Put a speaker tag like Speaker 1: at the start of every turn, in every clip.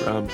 Speaker 1: From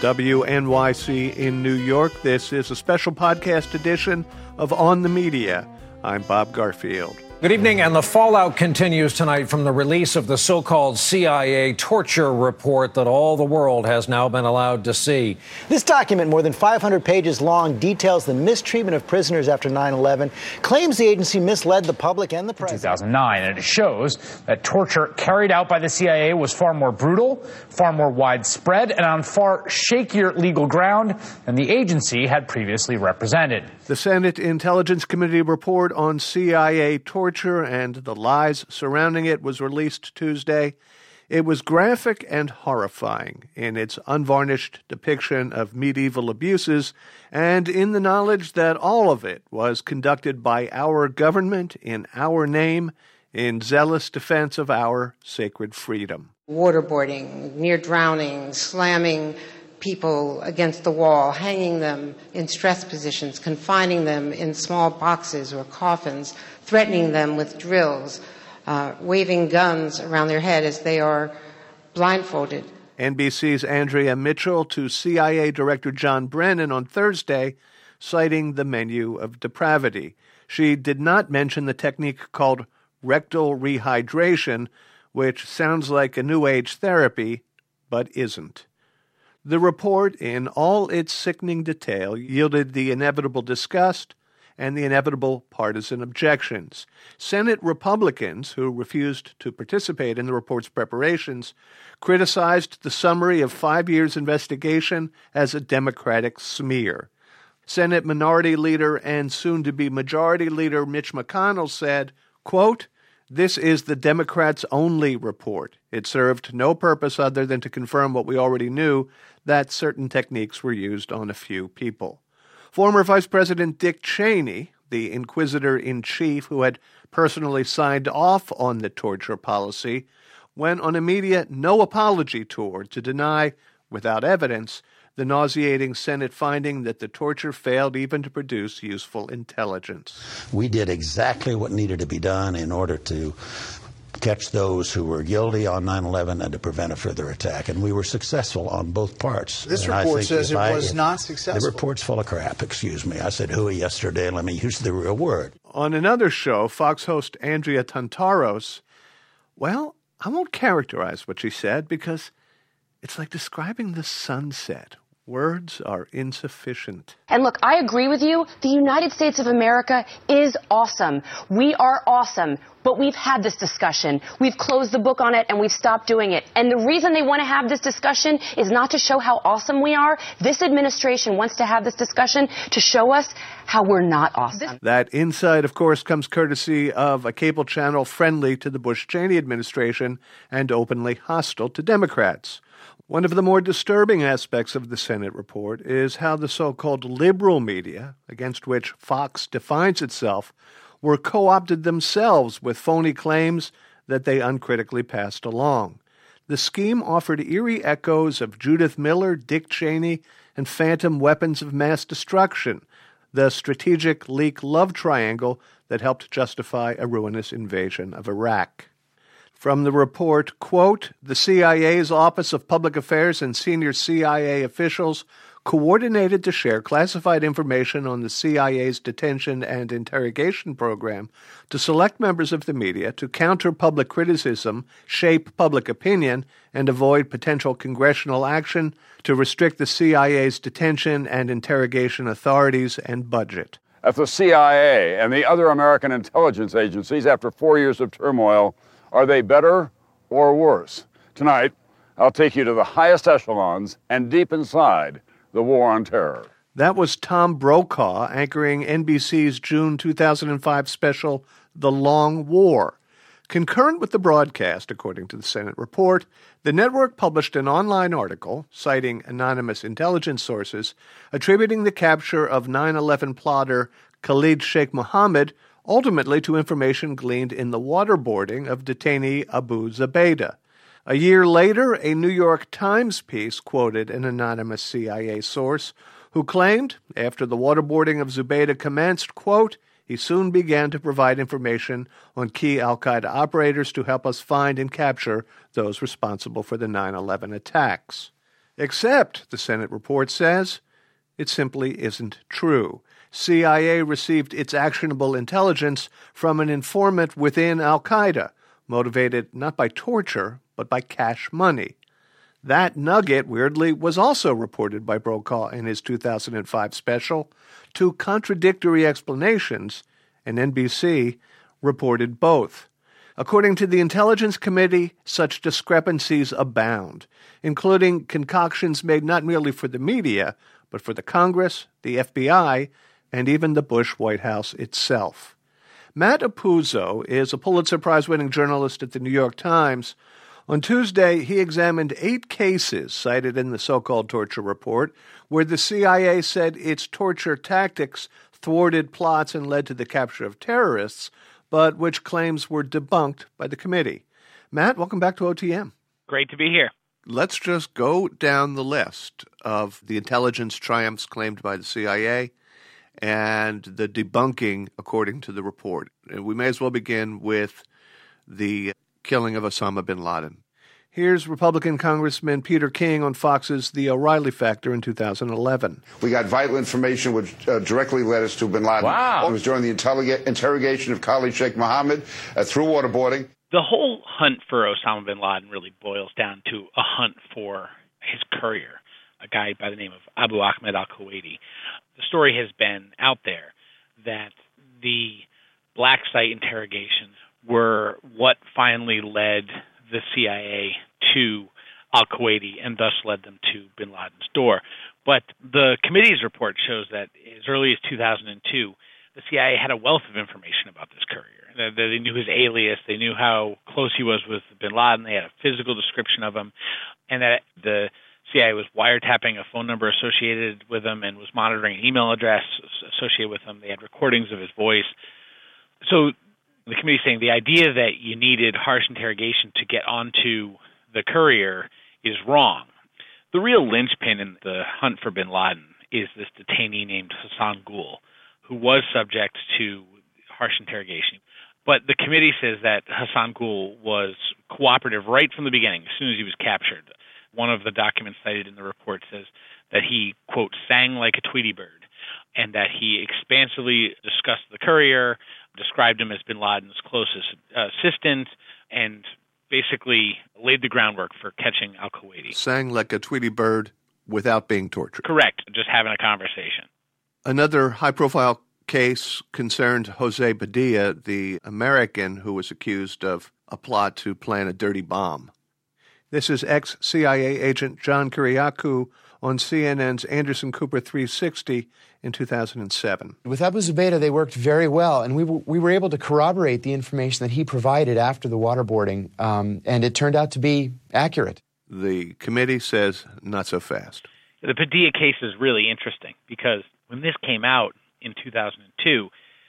Speaker 1: WNYC in New York, this is a special podcast edition of On the Media. I'm Bob Garfield.
Speaker 2: Good evening, and the fallout continues tonight from the release of the so-called CIA torture report that all the world has now been allowed to see.
Speaker 3: This document, more than 500 pages long, details the mistreatment of prisoners after 9/11, claims the agency misled the public and the press.
Speaker 4: 2009, and it shows that torture carried out by the CIA was far more brutal, far more widespread, and on far shakier legal ground than the agency had previously represented.
Speaker 1: The Senate Intelligence Committee report on CIA torture and the lies surrounding it was released Tuesday. It was graphic and horrifying in its unvarnished depiction of medieval abuses and in the knowledge that all of it was conducted by our government in our name in zealous defense of our sacred freedom.
Speaker 5: Waterboarding, near drowning, slamming people against the wall, hanging them in stress positions, confining them in small boxes or coffins, threatening them with drills, waving guns around their head as they are blindfolded.
Speaker 1: NBC's Andrea Mitchell to CIA Director John Brennan on Thursday, citing the menu of depravity. She did not mention the technique called rectal rehydration, which sounds like a New Age therapy, but isn't. The report, in all its sickening detail, yielded the inevitable disgust and the inevitable partisan objections. Senate Republicans, who refused to participate in the report's preparations, criticized the summary of 5 years' investigation as a Democratic smear. Senate Minority Leader and soon-to-be Majority Leader Mitch McConnell said, quote, "This is the Democrats' only report. It served no purpose other than to confirm what we already knew, that certain techniques were used on a few people." Former Vice President Dick Cheney, the Inquisitor-in-Chief who had personally signed off on the torture policy, went on a media no-apology tour to deny, without evidence, the nauseating Senate finding that the torture failed even to produce useful intelligence.
Speaker 6: We did exactly what needed to be done in order to catch those who were guilty on 9/11 and to prevent a further attack. And we were successful on both parts.
Speaker 7: This report says it was not successful.
Speaker 6: The report's full of crap, excuse me. I said hooey yesterday. Let me use the real word.
Speaker 1: On another show, Fox host Andrea Tantaros, well, I won't characterize what she said because it's like describing the sunset. Words are insufficient.
Speaker 8: And look, I agree with you. The United States of America is awesome. We are awesome. But we've had this discussion. We've closed the book on it and we've stopped doing it. And the reason they want to have this discussion is not to show how awesome we are. This administration wants to have this discussion to show us how we're not awesome.
Speaker 1: That insight, of course, comes courtesy of a cable channel friendly to the Bush-Cheney administration and openly hostile to Democrats. One of the more disturbing aspects of the Senate report is how the so-called liberal media, against which Fox defines itself, were co-opted themselves with phony claims that they uncritically passed along. The scheme offered eerie echoes of Judith Miller, Dick Cheney, and phantom weapons of mass destruction, the strategic leak love triangle that helped justify a ruinous invasion of Iraq. From the report, quote, "The CIA's Office of Public Affairs and senior CIA officials coordinated to share classified information on the CIA's detention and interrogation program to select members of the media to counter public criticism, shape public opinion, and avoid potential congressional action to restrict the CIA's detention and interrogation authorities and budget."
Speaker 9: If the CIA and the other American intelligence agencies, after 4 years of turmoil, are they better or worse? Tonight, I'll take you to the highest echelons and deep inside the war on terror.
Speaker 1: That was Tom Brokaw anchoring NBC's June 2005 special, The Long War. Concurrent with the broadcast, according to the Senate report, the network published an online article, citing anonymous intelligence sources, attributing the capture of 9/11 plotter Khalid Sheikh Mohammed ultimately to information gleaned in the waterboarding of detainee Abu Zubaydah. A year later, a New York Times piece quoted an anonymous CIA source who claimed, after the waterboarding of Zubaydah commenced, quote, "He soon began to provide information on key al-Qaeda operators to help us find and capture those responsible for the 9/11 attacks." Except, the Senate report says, it simply isn't true. CIA received its actionable intelligence from an informant within al-Qaeda, motivated not by torture, but by cash money. That nugget, weirdly, was also reported by Brokaw in his 2005 special. Two contradictory explanations, and NBC reported both. According to the Intelligence Committee, such discrepancies abound, including concoctions made not merely for the media, but for the Congress, the FBI, and even the Bush White House itself. Matt Apuzzo is a Pulitzer Prize-winning journalist at the New York Times. On Tuesday, he examined 8 cases cited in the so-called torture report where the CIA said its torture tactics thwarted plots and led to the capture of terrorists, but which claims were debunked by the committee. Matt, welcome back to OTM.
Speaker 10: Great to be here.
Speaker 1: Let's just go down the list of the intelligence triumphs claimed by the CIA and the debunking according to the report. And we may as well begin with the killing of Osama bin Laden. Here's Republican Congressman Peter King on Fox's The O'Reilly Factor in 2011.
Speaker 11: We got vital information which directly led us to bin Laden.
Speaker 10: Wow.
Speaker 11: It was during the interrogation of Khalid Sheikh Mohammed through waterboarding.
Speaker 10: The whole hunt for Osama bin Laden really boils down to a hunt for his courier, a guy by the name of Abu Ahmed al-Kuwaiti. The story has been out there that the black site interrogations were what finally led the CIA to al-Kuwaiti and thus led them to bin Laden's door. But the committee's report shows that as early as 2002, the CIA had a wealth of information about this courier. They knew his alias, they knew how close he was with bin Laden, they had a physical description of him, and that the CIA was wiretapping a phone number associated with him and was monitoring an email address associated with him. They had recordings of his voice. So the committee is saying the idea that you needed harsh interrogation to get onto the courier is wrong. The real linchpin in the hunt for bin Laden is this detainee named Hassan Gul, who was subject to harsh interrogation. But the committee says that Hassan Gul was cooperative right from the beginning, as soon as he was captured. One of the documents cited in the report says that he, quote, sang like a Tweety bird, and that he expansively discussed the courier, described him as bin Laden's closest assistant, and basically laid the groundwork for catching al-Kuwaiti.
Speaker 1: Sang like a Tweety bird without being tortured.
Speaker 10: Correct, just having a conversation.
Speaker 1: Another high-profile case concerned Jose Padilla, the American who was accused of a plot to plan a dirty bomb. This is ex-CIA agent John Kiriakou on CNN's Anderson Cooper 360 in 2007.
Speaker 12: With Abu Zubaydah, they worked very well, and we were able to corroborate the information that he provided after the waterboarding, and it turned out to be accurate.
Speaker 1: The committee says not so fast.
Speaker 10: The Padilla case is really interesting because when this came out in 2002,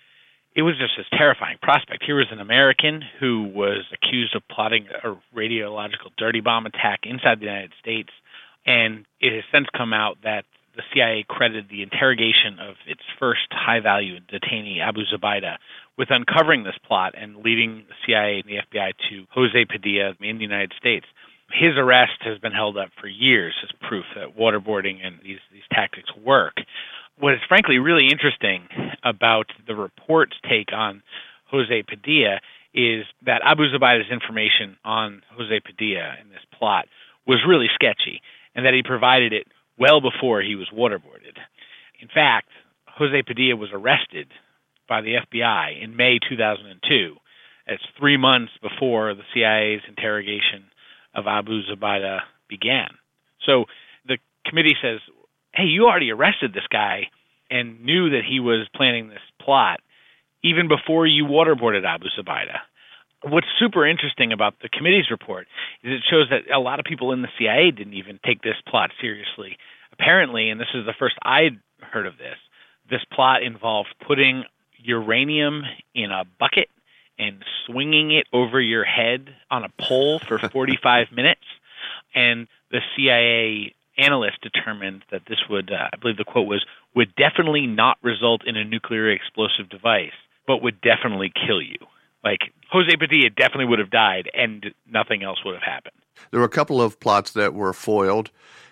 Speaker 10: it was just this terrifying prospect. Here was an American who was accused of plotting a radiological dirty bomb attack inside the United States, and it has since come out that the CIA credited the interrogation of its first high-value detainee, Abu Zubaydah, with uncovering this plot and leading the CIA and the FBI to Jose Padilla in the United States. His arrest has been held up for years as proof that waterboarding and these tactics work. What is frankly really interesting about the report's take on Jose Padilla is that Abu Zubaydah's information on Jose Padilla in this plot was really sketchy, and that he provided it well before he was waterboarded. In fact, Jose Padilla was arrested by the FBI in May 2002. That's 3 months before the CIA's interrogation of Abu Zubaydah began. So the committee says, hey, you already arrested this guy and knew that he was planning this plot even before you waterboarded Abu Zubaydah. What's super interesting about the committee's report is it shows that a lot of people in the CIA didn't even take this plot seriously. Apparently, and this is the first I'd heard of this plot involved putting uranium in a bucket and swinging it over your head on a pole for 45 minutes. And the CIA analyst determined that this would, I believe the quote was, would definitely not result in a nuclear explosive device, but would definitely kill you. Like, Jose Padilla definitely would have died and nothing else would have happened.
Speaker 1: There were a couple of plots that were foiled,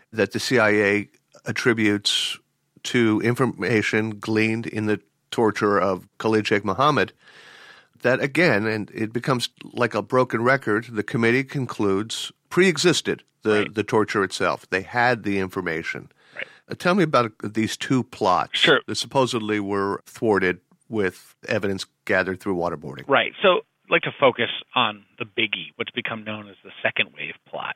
Speaker 1: that the CIA attributes to information gleaned in the torture of Khalid Sheikh Mohammed, that again, and it becomes like a broken record, the committee concludes pre-existed the torture itself. They had the information. Right. Tell me about these two plots that supposedly were thwarted with evidence gathered through waterboarding.
Speaker 10: Right. So I'd like to focus on the biggie, what's become known as the second wave plot.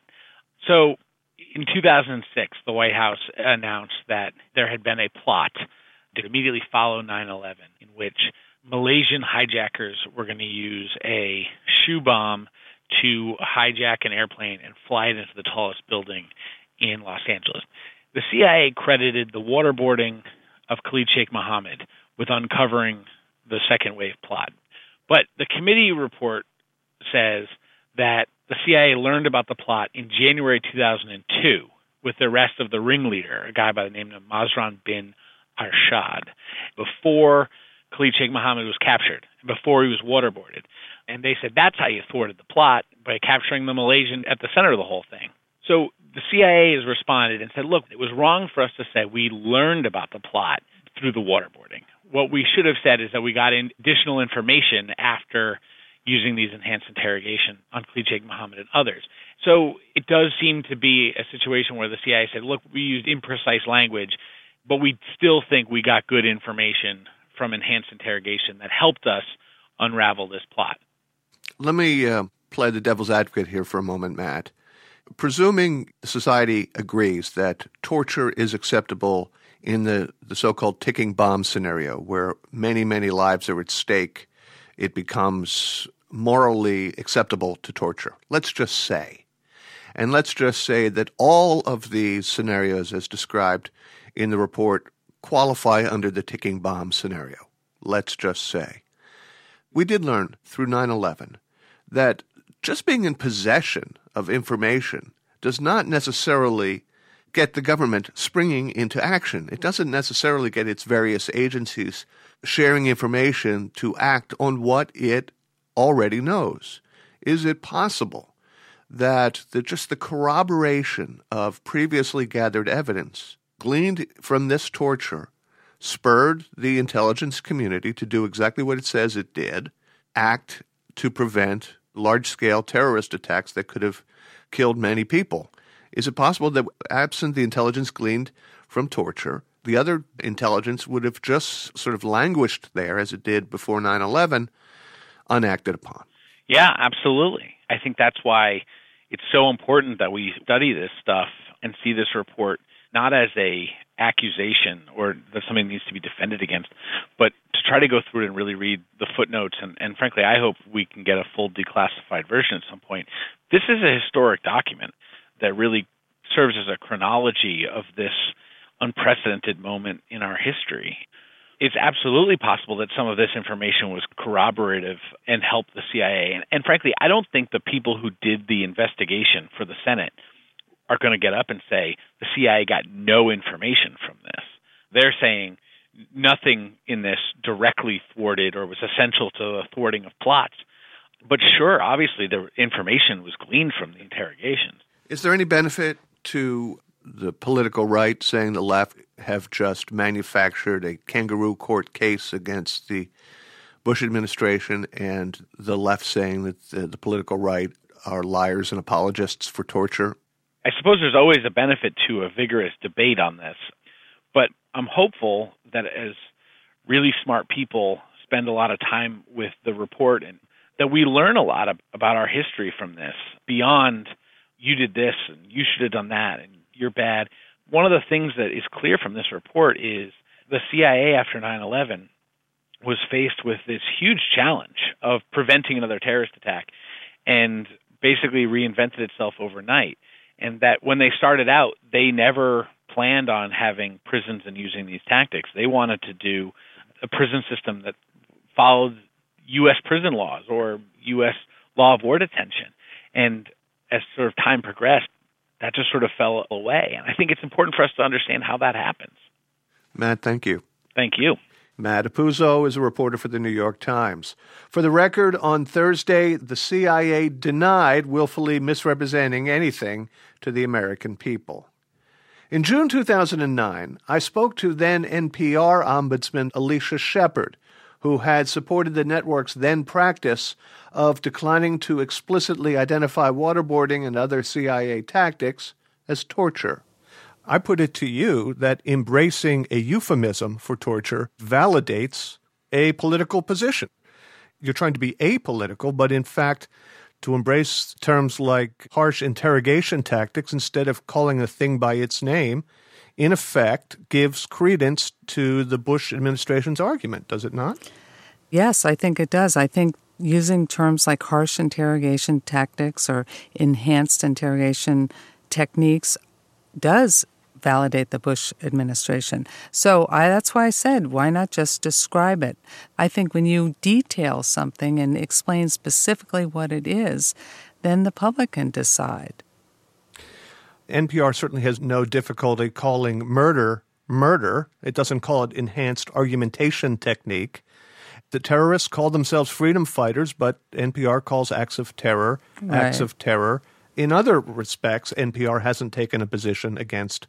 Speaker 10: So in 2006, the White House announced that there had been a plot to immediately follow 9/11 in which Malaysian hijackers were going to use a shoe bomb to hijack an airplane and fly it into the tallest building in Los Angeles. The CIA credited the waterboarding of Khalid Sheikh Mohammed with uncovering the second wave plot. But the committee report says that the CIA learned about the plot in January 2002 with the arrest of the ringleader, a guy by the name of Mazran bin Arshad, before Khalid Sheikh Mohammed was captured, before he was waterboarded. And they said that's how you thwarted the plot, by capturing the Malaysian at the center of the whole thing. So the CIA has responded and said, look, it was wrong for us to say we learned about the plot through the waterboarding. What we should have said is that we got additional information after using these enhanced interrogation on Khalid Sheikh Mohammed and others. So it does seem to be a situation where the CIA said, look, we used imprecise language, but we still think we got good information from enhanced interrogation that helped us unravel this plot.
Speaker 1: Let me play the devil's advocate here for a moment, Matt. Presuming society agrees that torture is acceptable in the so-called ticking bomb scenario where many, many lives are at stake, it becomes morally acceptable to torture. Let's just say. And let's just say that all of these scenarios as described in the report qualify under the ticking bomb scenario. Let's just say. We did learn through 9/11 that just being in possession of information does not necessarily get the government springing into action. It doesn't necessarily get its various agencies sharing information to act on what it already knows. Is it possible that just the corroboration of previously gathered evidence gleaned from this torture spurred the intelligence community to do exactly what it says it did, act to prevent large-scale terrorist attacks that could have killed many people? Is it possible that absent the intelligence gleaned from torture, the other intelligence would have just sort of languished there as it did before 9/11, unacted upon?
Speaker 10: Yeah, absolutely. I think that's why it's so important that we study this stuff and see this report not as a accusation or that something needs to be defended against, but to try to go through it and really read the footnotes. And frankly, I hope we can get a full declassified version at some point. This is a historic document that really serves as a chronology of this unprecedented moment in our history. It's absolutely possible that some of this information was corroborative and helped the CIA. And frankly, I don't think the people who did the investigation for the Senate are going to get up and say the CIA got no information from this. They're saying nothing in this directly thwarted or was essential to the thwarting of plots. But sure, obviously the information was gleaned from the interrogations.
Speaker 1: Is there any benefit to the political right saying the left have just manufactured a kangaroo court case against the Bush administration and the left saying that the political right are liars and apologists for torture?
Speaker 10: I suppose there's always a benefit to a vigorous debate on this, but I'm hopeful that as really smart people spend a lot of time with the report and that we learn a lot about our history from this beyond you did this and you should have done that and you're bad. One of the things that is clear from this report is the CIA after 9/11 was faced with this huge challenge of preventing another terrorist attack and basically reinvented itself overnight. And that when they started out, they never planned on having prisons and using these tactics. They wanted to do a prison system that followed U.S. prison laws or U.S. law of war detention. And as sort of time progressed, that just sort of fell away. And I think it's important for us to understand how that happens.
Speaker 1: Matt, thank you.
Speaker 10: Thank you.
Speaker 1: Matt Apuzzo is a reporter for the New York Times. For the record, on Thursday, the CIA denied willfully misrepresenting anything to the American people. In June 2009, I spoke to then NPR Ombudsman Alicia Shepard, who had supported the network's then practice of declining to explicitly identify waterboarding and other CIA tactics as torture. I put it to you that embracing a euphemism for torture validates a political position. You're trying to be apolitical, but in fact, to embrace terms like harsh interrogation tactics instead of calling a thing by its name, in effect, gives credence to the Bush administration's argument, does it not?
Speaker 13: Yes, I think it does. I think using terms like harsh interrogation tactics or enhanced interrogation techniques does validate the Bush administration. So that's why I said, why not just describe it? I think when you detail something and explain specifically what it is, then the public can decide.
Speaker 1: NPR certainly has no difficulty calling murder. It doesn't call it enhanced argumentation technique. The terrorists call themselves freedom fighters, but NPR calls acts of terror acts of terror. In other respects, NPR hasn't taken a position against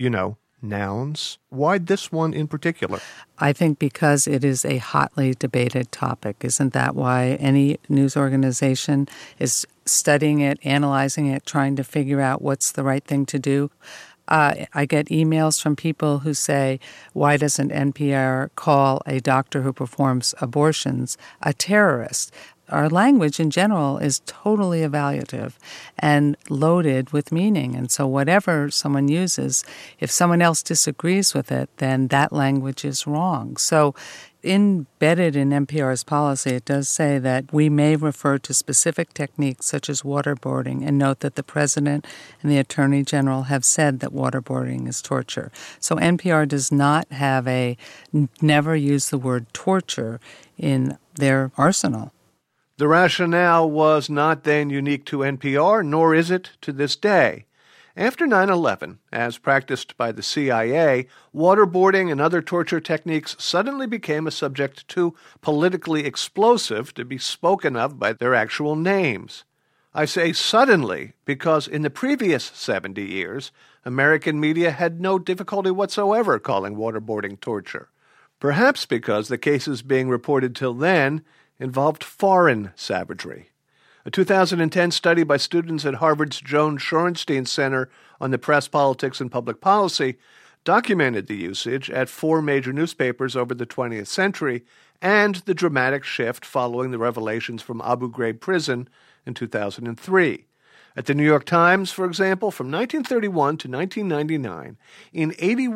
Speaker 1: nouns. Why this one in particular?
Speaker 13: I think because it is a hotly debated topic. Isn't that why any news organization is studying it, analyzing it, trying to figure out what's the right thing to do? I get emails from people who say, why doesn't NPR call a doctor who performs abortions a terrorist? Our language in general is totally evaluative and loaded with meaning. And so whatever someone uses, if someone else disagrees with it, then that language is wrong. So embedded in NPR's policy, it does say that we may refer to specific techniques such as waterboarding and note that the president and the attorney general have said that waterboarding is torture. So NPR does not have never use the word torture in their arsenal.
Speaker 1: The rationale was not then unique to NPR, nor is it to this day. After 9/11, as practiced by the CIA, waterboarding and other torture techniques suddenly became a subject too politically explosive to be spoken of by their actual names. I say suddenly because in the previous 70 years, American media had no difficulty whatsoever calling waterboarding torture. Perhaps because the cases being reported till then involved foreign savagery. A 2010 study by students at Harvard's Joan Shorenstein Center on the Press, Politics, and Public Policy documented the usage at 4 major newspapers over the 20th century and the dramatic shift following the revelations from Abu Ghraib prison in 2003. At the New York Times, for example, from 1931 to 1999, in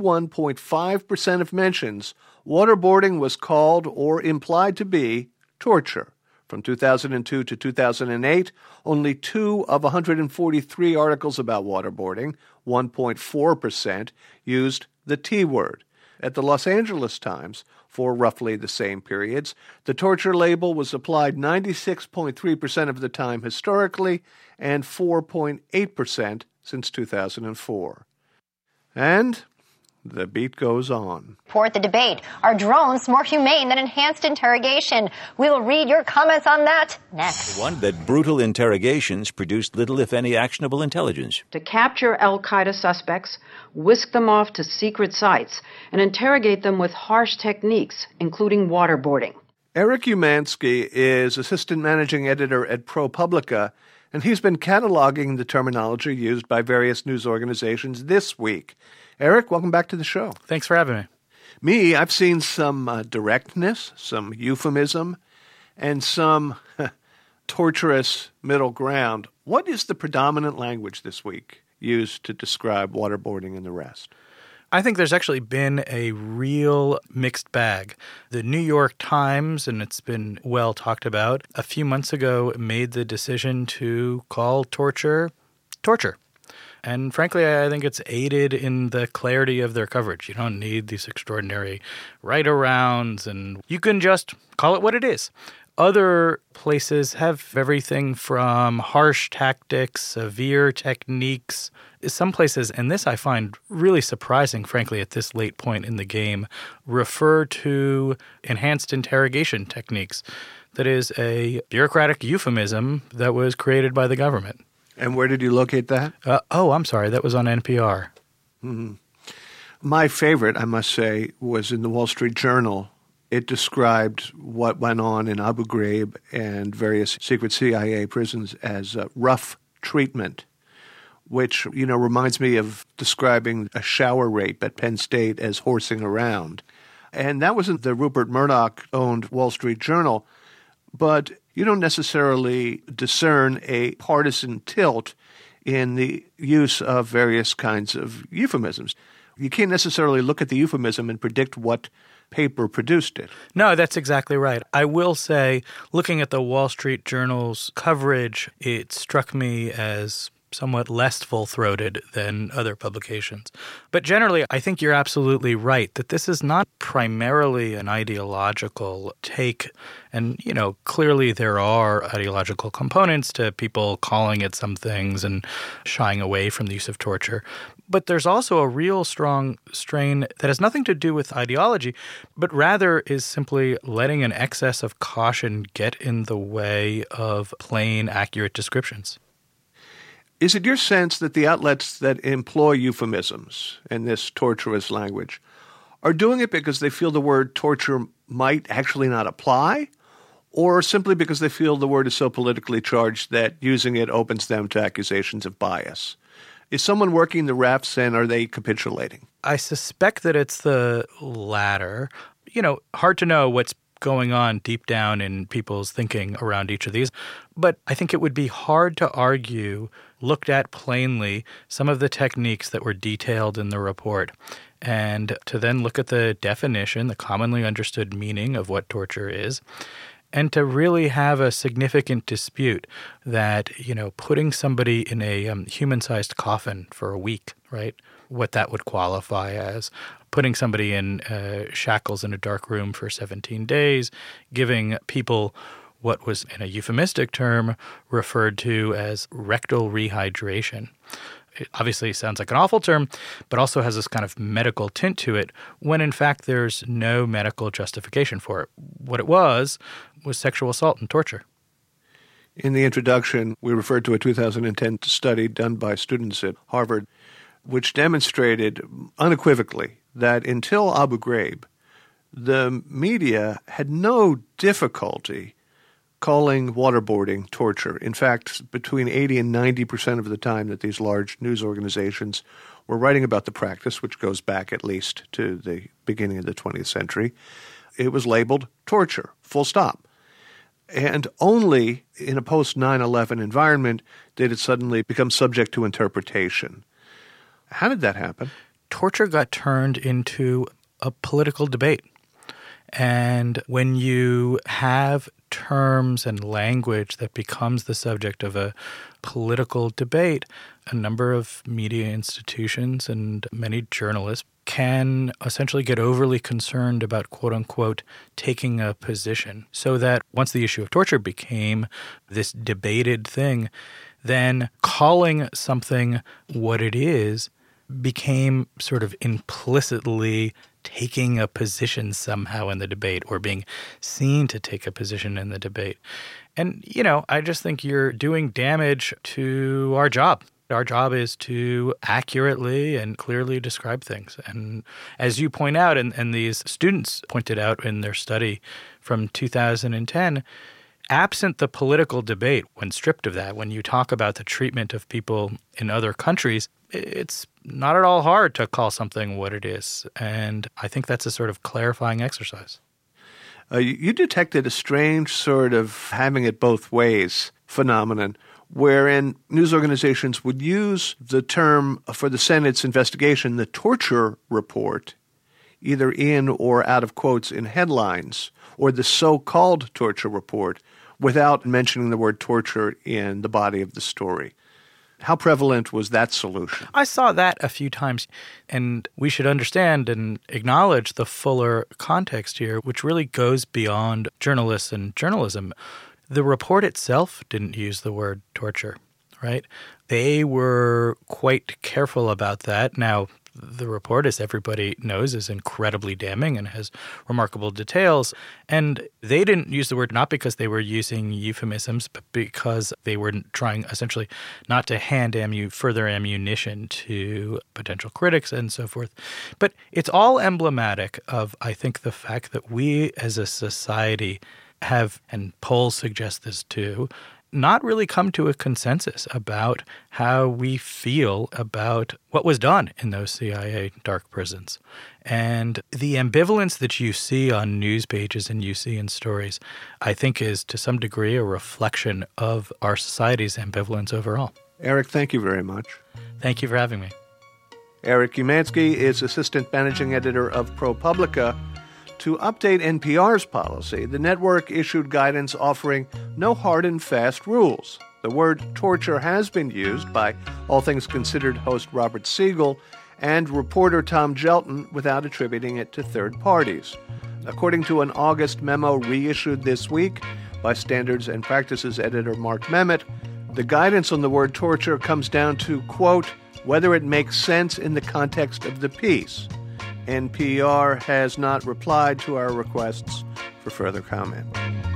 Speaker 1: 81.5% of mentions, waterboarding was called or implied to be torture. From 2002 to 2008, only 2 of 143 articles about waterboarding, 1.4%, used the T word. At the Los Angeles Times, for roughly the same periods, the torture label was applied 96.3% of the time historically and 4.8% since 2004. And the beat goes on.
Speaker 14: For the debate, are drones more humane than enhanced interrogation? We will read your comments on that next.
Speaker 15: One, that brutal interrogations produced little, if any, actionable intelligence.
Speaker 16: To capture al-Qaeda suspects, whisk them off to secret sites, and interrogate them with harsh techniques, including waterboarding.
Speaker 1: Eric Umansky is assistant managing editor at ProPublica, and he's been cataloging the terminology used by various news organizations this week. Eric, welcome back to the show.
Speaker 17: Thanks for having
Speaker 1: me. I've seen some directness, some euphemism, and some torturous middle ground. What is the predominant language this week used to describe waterboarding and the rest?
Speaker 17: I think there's actually been a real mixed bag. The New York Times, and it's been well talked about, a few months ago made the decision to call torture. And frankly, I think it's aided in the clarity of their coverage. You don't need these extraordinary write-arounds, and you can just call it what it is. Other places have everything from harsh tactics, severe techniques. Some places, and this I find really surprising, frankly, at this late point in the game, refer to enhanced interrogation techniques. That is a bureaucratic euphemism that was created by the government.
Speaker 1: And where did you locate that?
Speaker 17: I'm sorry. That was on NPR.
Speaker 1: Mm-hmm. My favorite, I must say, was in the Wall Street Journal. It described what went on in Abu Ghraib and various secret CIA prisons as rough treatment, which, reminds me of describing a shower rape at Penn State as horsing around. And that was in the Rupert Murdoch-owned Wall Street Journal. But you don't necessarily discern a partisan tilt in the use of various kinds of euphemisms. You can't necessarily look at the euphemism and predict what paper produced it.
Speaker 17: No, that's exactly right. I will say, looking at the Wall Street Journal's coverage, it struck me as somewhat less full-throated than other publications. But generally, I think you're absolutely right that this is not primarily an ideological take. And, clearly there are ideological components to people calling it some things and shying away from the use of torture. But there's also a real strong strain that has nothing to do with ideology, but rather is simply letting an excess of caution get in the way of plain, accurate descriptions.
Speaker 1: Is it your sense that the outlets that employ euphemisms and this torturous language are doing it because they feel the word torture might actually not apply, or simply because they feel the word is so politically charged that using it opens them to accusations of bias? Is someone working the refs, and are they capitulating?
Speaker 17: I suspect that it's the latter. Hard to know what's going on deep down in people's thinking around each of these. But I think it would be hard to argue, looked at plainly, some of the techniques that were detailed in the report, and to then look at the definition, the commonly understood meaning of what torture is, and to really have a significant dispute that, putting somebody in a human-sized coffin for a week, right, what that would qualify as, putting somebody in shackles in a dark room for 17 days, giving people what was, in a euphemistic term, referred to as rectal rehydration. It obviously sounds like an awful term, but also has this kind of medical tint to it, when in fact there's no medical justification for it. What it was sexual assault and torture.
Speaker 1: In the introduction, we referred to a 2010 study done by students at Harvard, which demonstrated unequivocally that until Abu Ghraib, the media had no difficulty calling waterboarding torture. In fact, between 80 and 90% of the time that these large news organizations were writing about the practice, which goes back at least to the beginning of the 20th century, it was labeled torture, full stop. And only in a post-9/11 environment did it suddenly become subject to interpretation. How did that happen?
Speaker 17: Torture got turned into a political debate. And when you have terms and language that becomes the subject of a political debate, a number of media institutions and many journalists can essentially get overly concerned about, quote-unquote, taking a position. So that once the issue of torture became this debated thing, then calling something what it is became sort of implicitly taking a position somehow in the debate, or being seen to take a position in the debate. And, I just think you're doing damage to our job. Our job is to accurately and clearly describe things. And as you point out, and these students pointed out in their study from 2010, absent the political debate, when stripped of that, when you talk about the treatment of people in other countries, it's not at all hard to call something what it is. And I think that's a sort of clarifying exercise.
Speaker 1: You detected a strange sort of having it both ways phenomenon, wherein news organizations would use the term for the Senate's investigation, the torture report, either in or out of quotes in headlines, or the so-called torture report, without mentioning the word torture in the body of the story. How prevalent was that solution?
Speaker 17: I saw that a few times, and we should understand and acknowledge the fuller context here, which really goes beyond journalists and journalism. The report itself didn't use the word torture, right? They were quite careful about that. Now, The report, as everybody knows, is incredibly damning and has remarkable details. And they didn't use the word not because they were using euphemisms, but because they were trying essentially not to hand further ammunition to potential critics and so forth. But it's all emblematic of, I think, the fact that we as a society have, and polls suggest this too, not really come to a consensus about how we feel about what was done in those CIA dark prisons. And the ambivalence that you see on news pages and you see in stories, I think is to some degree a reflection of our society's ambivalence overall.
Speaker 1: Eric, thank you very much.
Speaker 17: Thank you for having me.
Speaker 1: Eric Umansky is assistant managing editor of ProPublica. To update NPR's policy, the network issued guidance offering no hard and fast rules. The word torture has been used by All Things Considered host Robert Siegel and reporter Tom Gelton without attributing it to third parties. According to an August memo reissued this week by Standards and Practices editor Mark Memmott, the guidance on the word torture comes down to, quote, whether it makes sense in the context of the piece. NPR has not replied to our requests for further comment.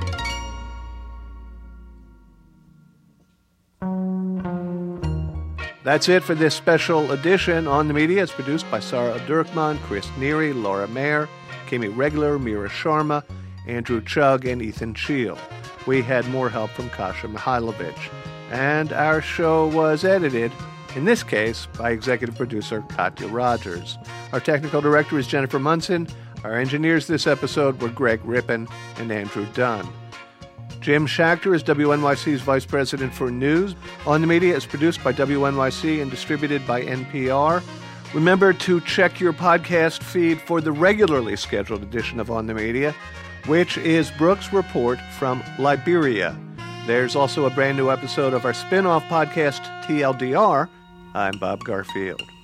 Speaker 1: That's it for this special edition. On the Media is produced by Sarah Abdurrahman, Chris Neary, Laura Mayer, Kimi Regler, Mira Sharma, Andrew Chugg, and Ethan Cheel. We had more help from Kasia Mihailovich. And our show was edited, in this case, by executive producer Katya Rogers. Our technical director is Jennifer Munson. Our engineers this episode were Greg Rippin and Andrew Dunn. Jim Schachter is WNYC's vice president for news. On the Media is produced by WNYC and distributed by NPR. Remember to check your podcast feed for the regularly scheduled edition of On the Media, which is Brooks' report from Liberia. There's also a brand new episode of our spin-off podcast, TLDR. I'm Bob Garfield.